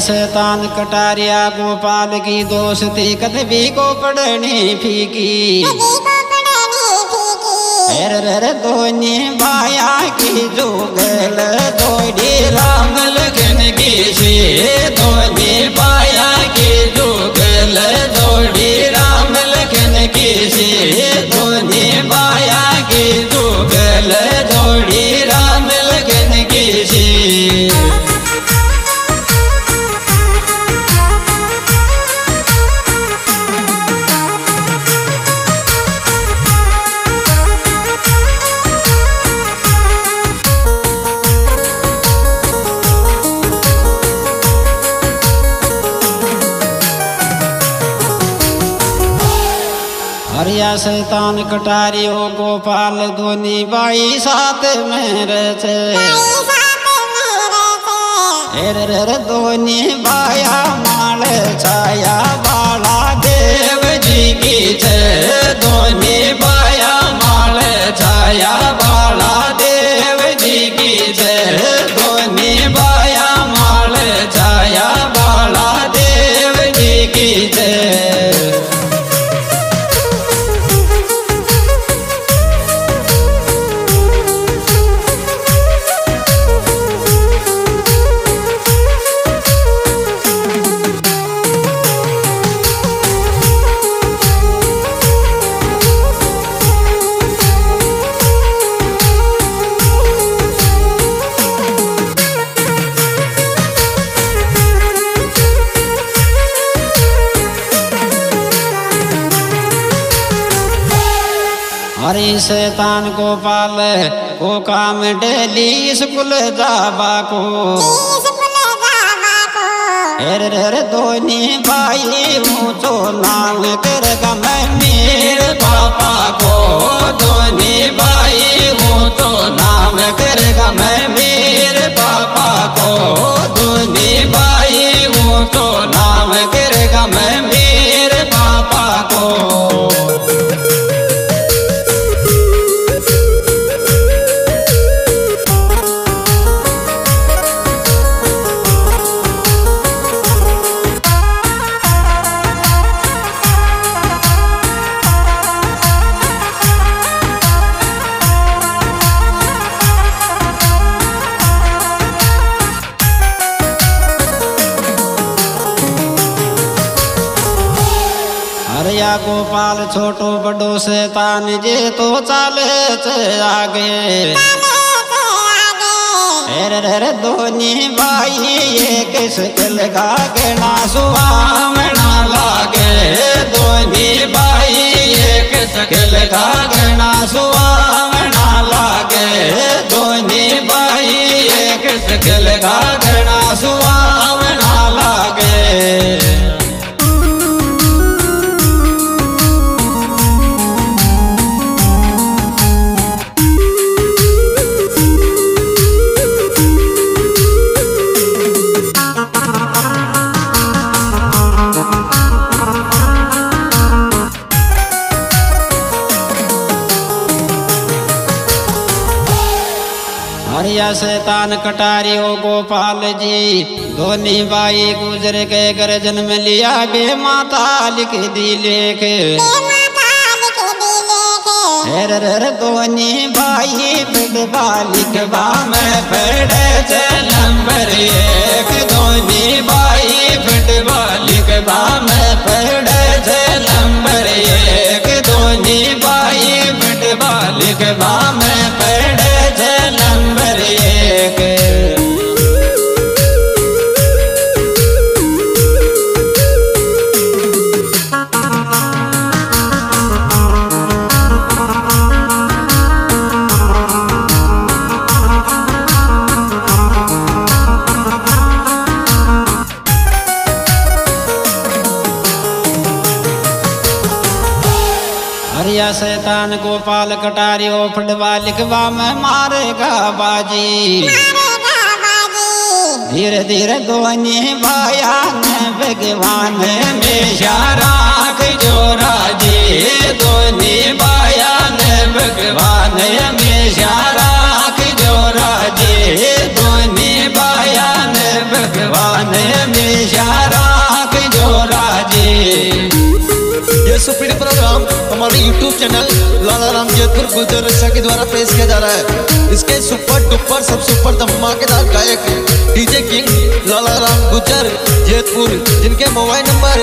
शैतान कटारिया गोपाल की दोस्ती कदबी को पड़नी फीकी। दोनी बाया की जुगल दौड़ी राम लगन की से। दोनी बाया की जुगल दौड़ी राम लगन की से। दोनी बाया की जुगल दौड़ी राम लगन की से। हरिया शैतान कटारियो गोपाल दोनी बाई साथ में रहे। दोनी बाया माल छाया बाला देव जी की जय। दोनी बाया माल छाया बाला देव जी की जय। दोनी बाया माल छाया बाला देव जी की जय। हरि शैतान गोपाल को काम डेली स्कूल जाबा को। दोनी भाई ऊँचो नाम करेगा मैं मेरे पापा को। दोनी भाई ऊँचो नाम करेगा मैं मेरे पापा को। दोनी भाई ऊँचो नाम करेगा मैं मेरे पापा को। हरिया गोपाल छोटो बड़ो शैतान जे तो चाले आगे। दोनी भाई एक सकल का गणा सुहावना लागे। दोनी भाई एक सकल का गणा सुहावना लागे। दोनी भाई एक सकल का गणा सुहावना लागे। हरिया शैतान कटारियो गोपाल जी दोनी बाई गुजर के घर जन्म लिया। बे माता लिख दी लेख। दोनी बाई बिडबा लिखबा में पढ़े नंबर एक। दोनी बाई बिडबा लिखबा में पढ़े नंबर एक। दोनी बाई बिडबा लिखबा में पढ़े नंबर एक। हरिया शैतान गोपाल कटारियो फटवा लिखवा में मारेगा बाजी। धीरे धीरे दोनी भाया ने भगवान में राख जो राजी। दोनी भाया ने भगवान में राख जो राजी। दोनी भाया ने भगवान में ये सुपीड प्रोग्राम हमारे YouTube चैनल लाला राम जयपुर गुर्जर रक्षा के द्वारा पेश किया जा रहा है। इसके सुपर डुपर सब सुपर धमाकेदार गायक डीजे किंग लाला राम गुर्जर जयपुर, जिनके मोबाइल नंबर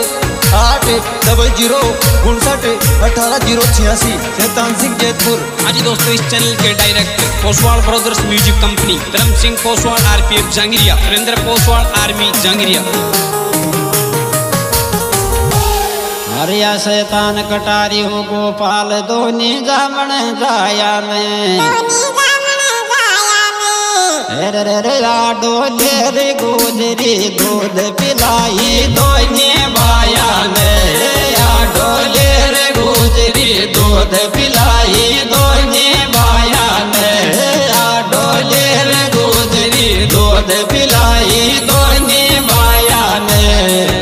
8059 शैतान सिंह जयपुर। हाँ जी दोस्तों, इस चैनल के director Poswal brothers music company, Dharam Singh Poswal RPF Jangariya, Surendra Poswal army Jangariya. हरिया शैतान कटारी हो गोपाल दोनी जामण जाया में रे डोले रे गोजरी दूध पिलाई दोनी बाया में डोले रे गोजरी दूध पिलाई दोनी बाया में डोले रे गोजरी दूध पिलाई दोनी बाया में।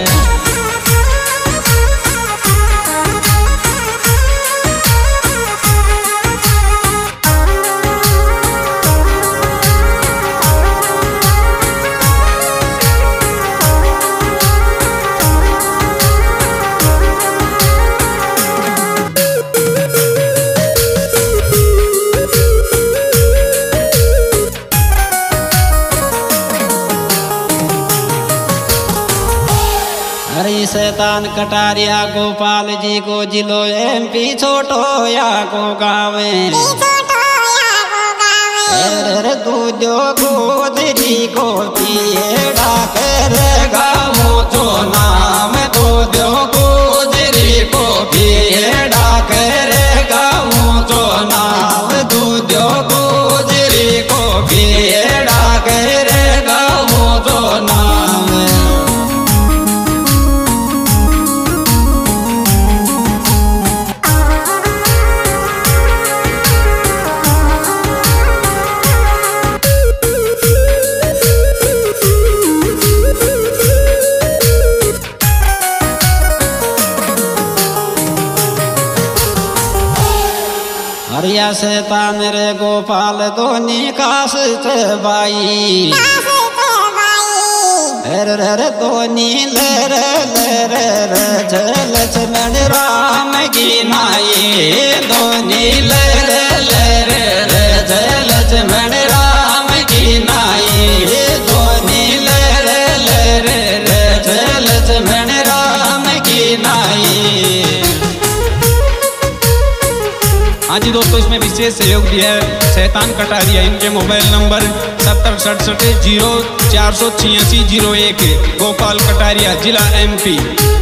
हरी शैतान कटारिया गोपाल जी को जिलो MP छोटो या को गावे दूधो गोदरी को पिए डाकर गावो जो नाम दूधो गोदरी को पिए डाकर गावो जो नाम दूधो गोदरी को पिए डाकर गावो जो नाम। हरिया शैतान रे गोपाल दोनी काश बाई रे दोनी लक्ष्मण राम की नाई दोनी लक्ष्मण राम की नाई दोनी लक्ष्मण राम की नाई। हाँ जी दोस्तों, इसमें विशेष सहयोग दिया है शैतान कटारिया। इनके मोबाइल नंबर 7067 0 486 01, गोपाल कटारिया, जिला MP।